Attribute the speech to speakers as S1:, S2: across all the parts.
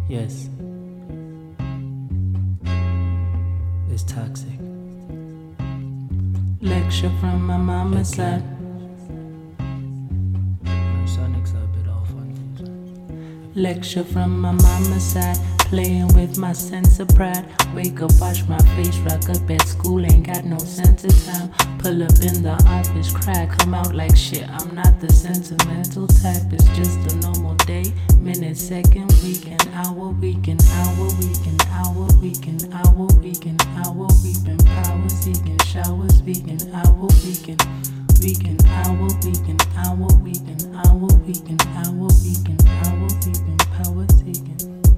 S1: Yes, it's toxic. Lecture from my mama's side. My Sonic's a bit off on these. Lecture from my mama's side. Playing with my sense of pride. Wake up, wash my face, rock up at school, ain't got no sense of time. Pull up in the office, cry, come out like shit. I'm not the sentimental type, it's just a normal day. Minute, second, weekend, hour, weekend, hour, weekend, hour, weekend, hour, weekend, hour, weekend, power seeking, shower speaking, hour, weekend, weekend, hour, weekend, hour, weekend, hour, weekend, hour, weekend, hour, weekend, power seeking.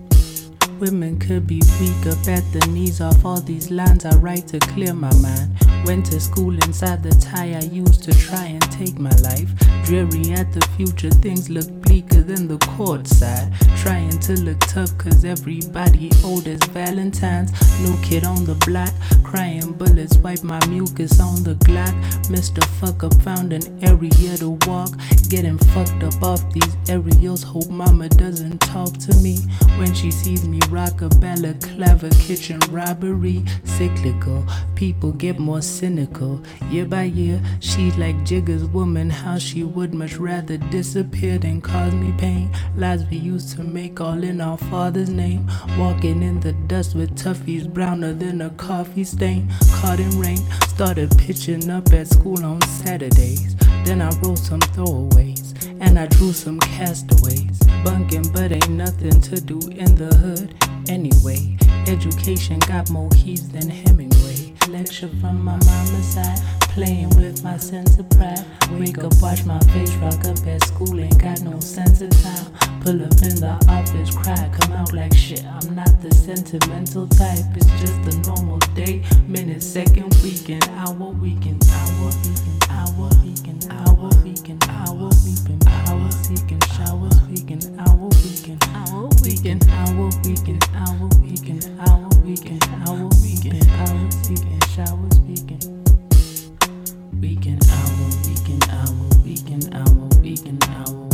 S1: Women could be weak up at the knees. Off all these lines I write to clear my mind. Went to school inside the tie I used to try and take my life. Dreary at the future, things look bleaker than the court side. Trying to look tough cause everybody old as Valentine's. New kid on the block, crying bullets, wipe my mucus on the Glock. Mr. Fuck Up found an area to walk. Getting fucked up off these aerials. Hope mama doesn't talk to me when she sees me rock a balaclava. Kitchen robbery, cyclical. People get more cynical. Year by year, she's like Jigga's woman. How she would much rather disappear than cause me pain. Lies we used to make all in our father's name. Walking in the dust with toughies browner than a coffee stain. Caught in rain, started pitching up at school on Saturdays. Then I wrote some throwaways, and I drew some castaways. Bunking, but ain't nothing to do in the hood anyway. Education got more keys than Hemingway. Lecture from my mama's side, playing with my sense of pride. Wake up, wash my face, rock up at school, ain't got no sense of time. Pull up in the office, cry, come out like shit. I'm not the sentimental type, it's just a normal day. Minute, second, weekend, hour, weekend, hour, weekend, hour, weekend, hour, weekend, hour, weekend, power seeking, shower speaking, hour, weekend, hour, weekend, hour, weekend, hour, weekend, hour, weekend, hour, weekend, power seeking, shower speaking. Weekend, hour, weekend, hour, weekend, hour, weekend, hour.